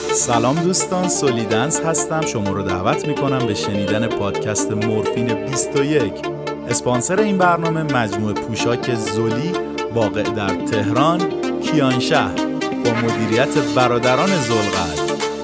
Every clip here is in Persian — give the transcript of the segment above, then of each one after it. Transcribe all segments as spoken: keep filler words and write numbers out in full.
سلام دوستان، سولیدنس هستم. شما رو دعوت میکنم به شنیدن پادکست مورفین بیست و یک. اسپانسر این برنامه مجموعه پوشاک زولی واقع در تهران، کیانشهر، با مدیریت برادران ذوالقعد.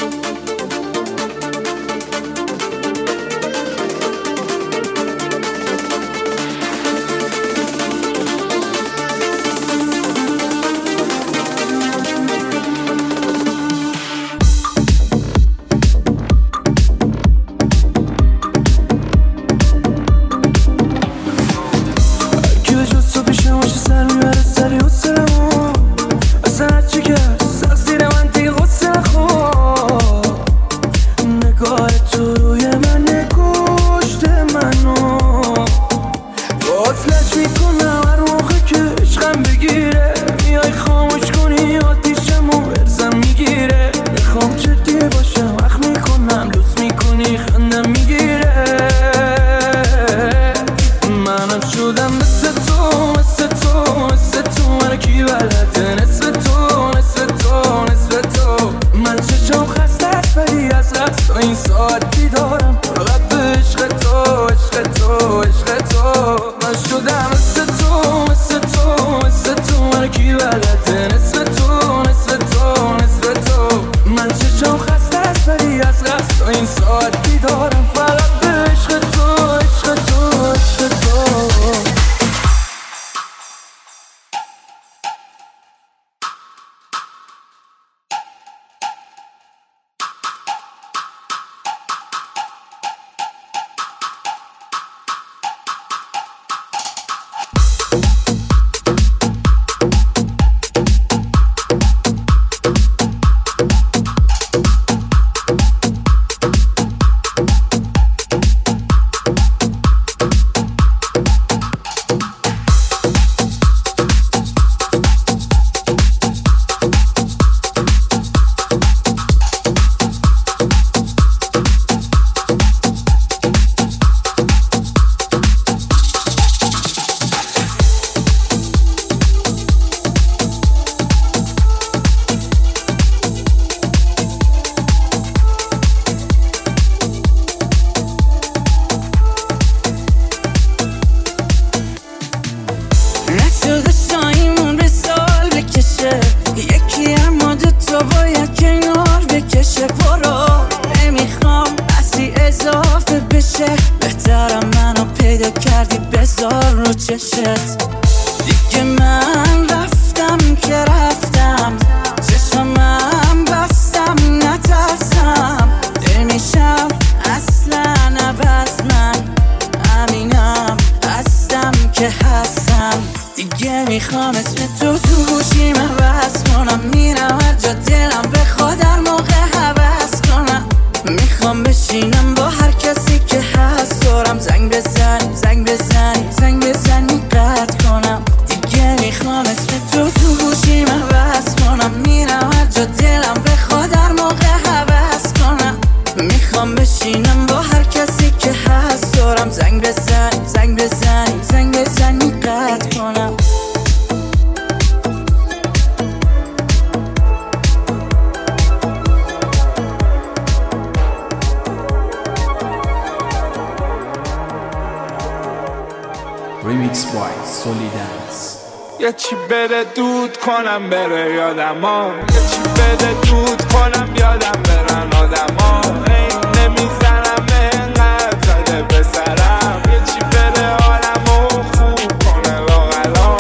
یه چی بده دود کنم بره یادم ها، یه چی بده دود کنم یادم برن آدم ها. این نمیزنم اینقدر زده به سرم، یه چی بده حالمو خوب کنه لاغلا،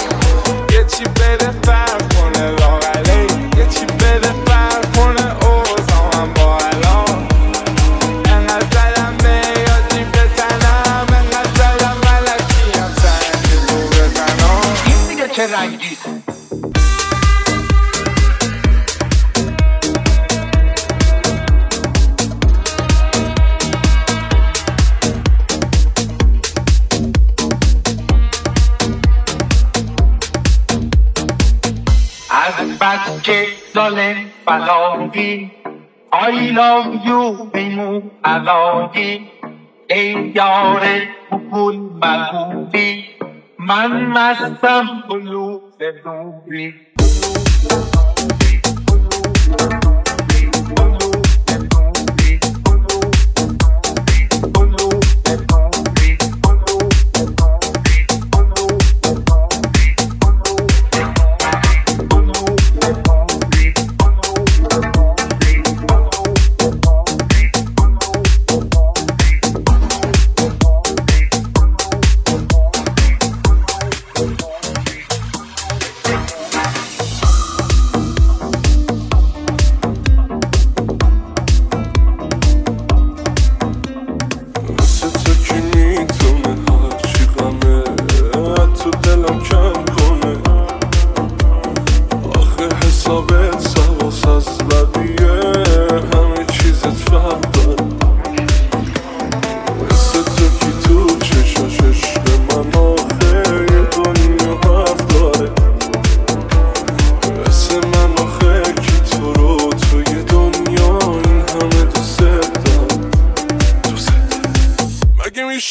یه چی بده فرق کنه لاغلی، یه چی بده فرق کنه اوزامم با الان. اینقدر زدم به یادی بتنم، اینقدر زدم ملکیم سنگی تو بزنم. این دیگه چه رنگی از بچه ظالم بلاگی I love you بیمو علاقی ای یار بکل مگوی من مستم بلوز دوری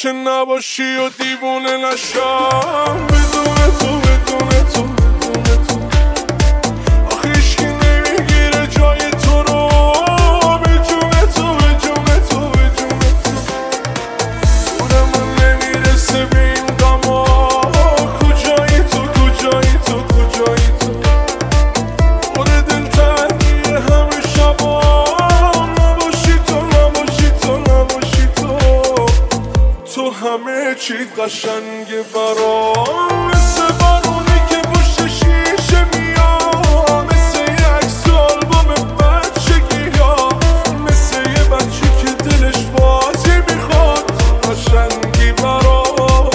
که نباشی و دیوونه نشم بدون تو بدون تو بدون تو آخه هیچکی نمیگیره جای تو رو به جون تو به جون تو به جون تو دور من نمیرسه به این غما کجایی تو کجایی تو کجایی تو پر دلتنگیه همه شبا نباشی تو نباشی تو نباشی تو تو همه چیت قشنگه برام مثل بارونی که پشت شیشه میاد مثل یه عکس آلبوم بچگی ها مثل یه بچه که دلش بازی میخواد قشنگی برام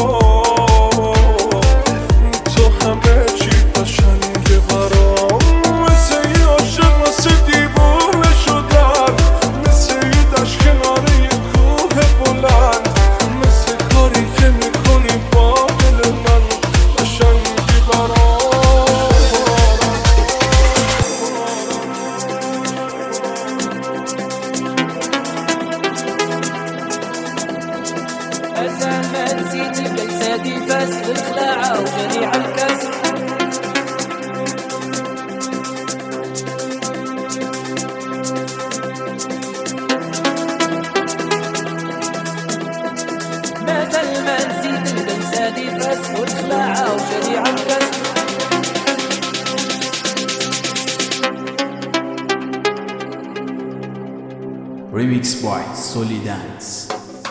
تو همه چیت قشنگه برام مثل یه عاشق واسه دیوونه شدن مثل یه دشت کنار یه کوه بلند مثل کاری که میکنی با دل من قشنگی برام أزال ما نسيتي جلساتي فاسد الخلاعة وجريع الكسر ما زال ما نسيتي جلساتي فاسد الخلاعة وجريع الكسر Remix by Solidance.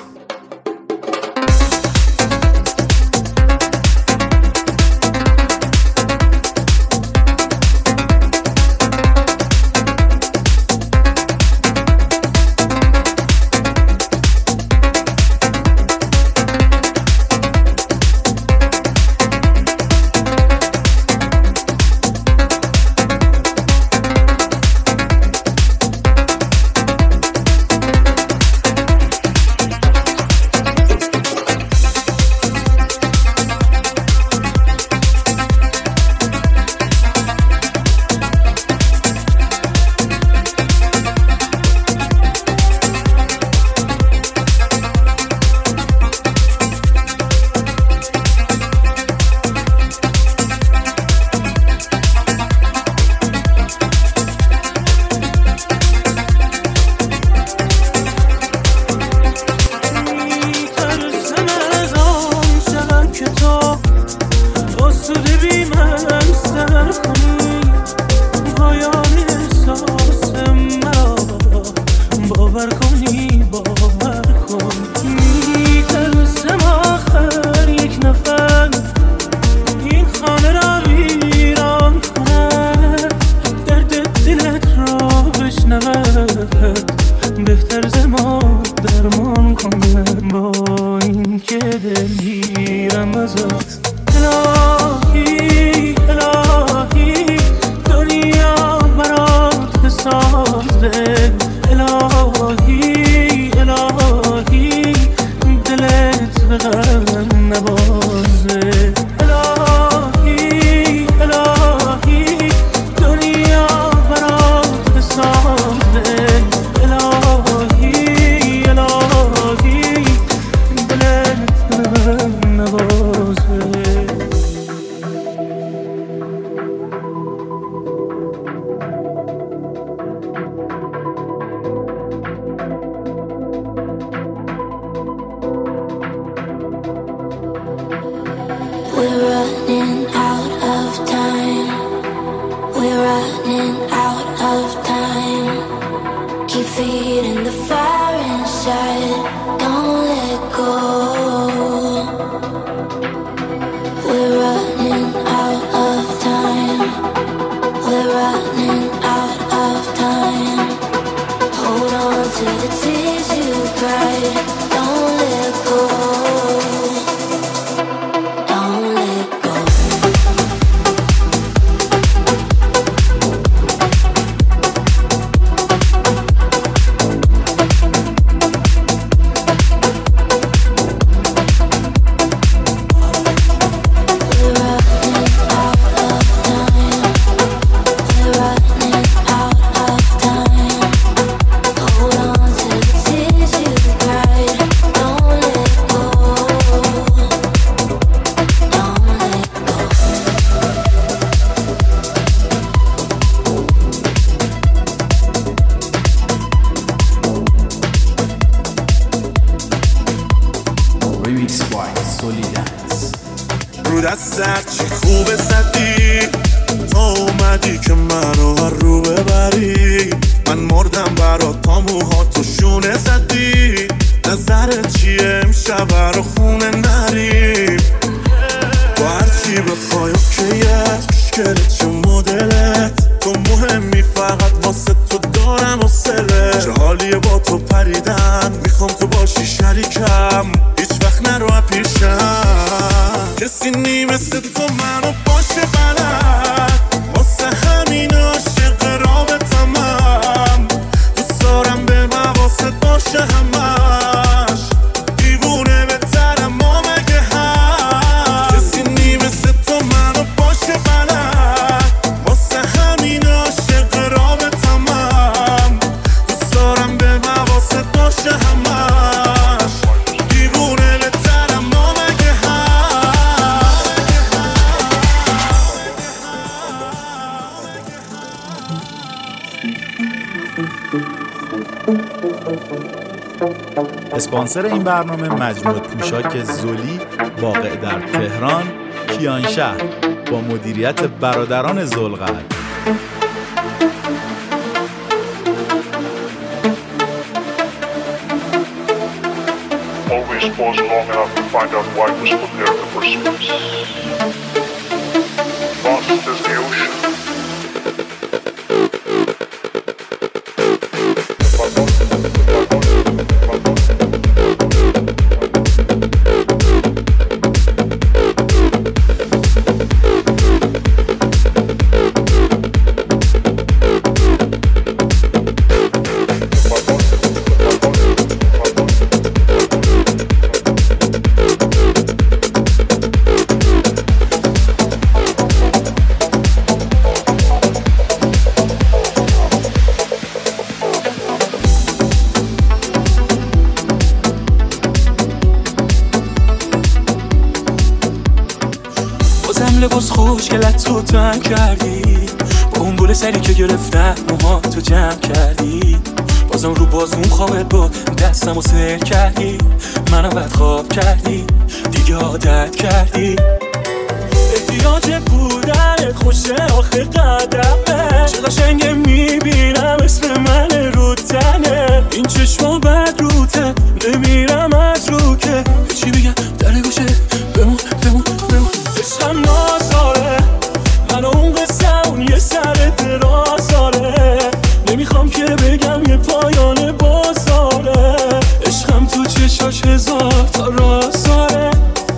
بهتر زما درمان کنه با این که دلگیرم ازت الهی الهی دنیا برات بسازه الهی الهی دلت به غم نبازه الهی الهی دنیا برات بسازه الهی الهی دلت به غم نبازه We're running out of time. We're running out of time. Keep feeding the fire inside. Don't let go. We're running out of time. We're running out of time. Hold on to the tears you cried. Don't let go. سولیدنس. رو دستت چی خوبه زدی تا اومدی که منو هر رو ببری. من مردم برات تا موهاتو شونه زدی. نظرت چیه امشب رو خونه نریم؟ با هرچی بخوای اوکیت مشکلت چه مدلت تو مهمی فقط واسه تو دارم حوصله. چه حالیه با تو پریدن میخوام تو باشی شریکم هیچ وقت نرو پیشم. کسی نی مثل تو منو باشه بلد واسه همین عاشق رابطمم. دوست دارم به مواست باشه همش دیوونه بهترم ما مگه هم. کسی نی مثل تو منو باشه بلد واسه همین عاشق رابطمم. دوست دارم به مواست باشه همش دیوونه بهترم ما مگه هم. اسپانسر این برنامه مجموعه پوشاک زولی واقع در تهران، کیانشهر با مدیریت برادران ذوالقعد. Always pause long enough to find out why it was put there in the first place. Vast as the ocean. لباس خوشگلت تو تن کردی با اون گل سری که گرفتم موها تو جمع کردی. بازم رو بازمون خوابت با دستم و سر کردی. منم بد خواب کردی دیگه عادت کردی. احتیاج بودن خوشه آخه قدمه. چه قشنگه میبینم اسم من رو تنه. این چشما بد روته نمیرم از رو که چی بگم در گوشه بمون بمون بمون. عشقم نازاره من اون قصه اون یه سر دراز داره. نمیخوام که بگم یه پایان بازاره. عشقم تو چشاش هزار تا راز داره.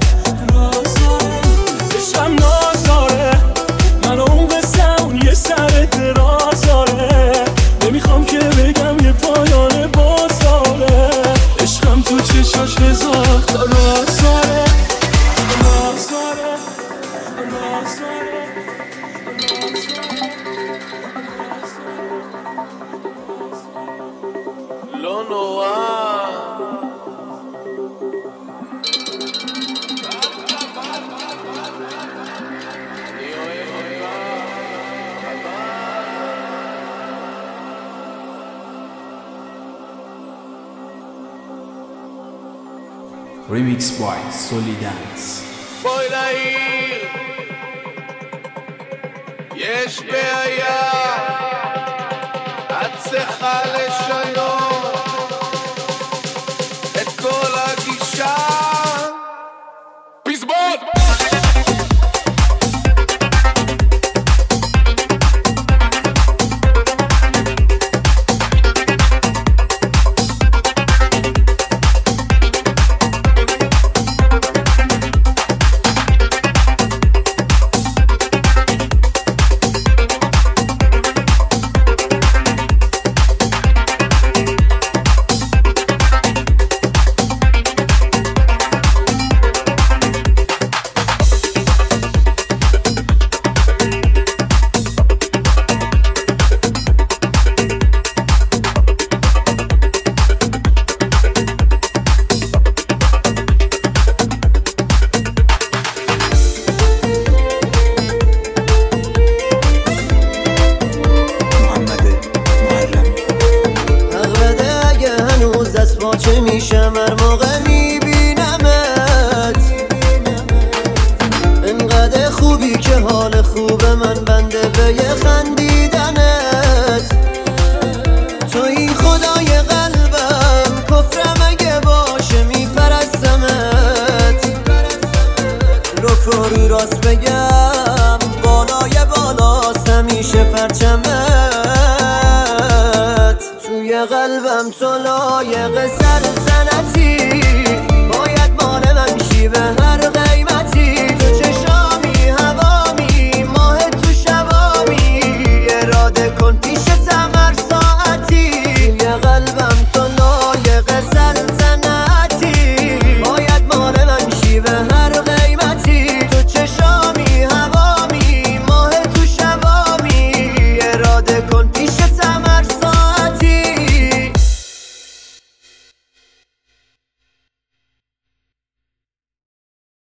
عشقم نازاره من اون قصه اون یه سر دراز داره. نمیخوام که بگم یه پایان بازاره. عشقم تو چشاش هزار تا راز داره. راز داره Remix by Solidance. בואי לעיר, יש בעיה, את צריכה לשנות את כל הגישה. פזמון! چه میشم هر موقع میبینمت شیوه خندیدنت. توی خدای قلبم، کفرم اگه باشه میپرستمت. رو کاری راست بگم بالای بالاست همیشه پرچمت. توی قلبم تو لایق سلطنتی، باید مال من شی به هر غیر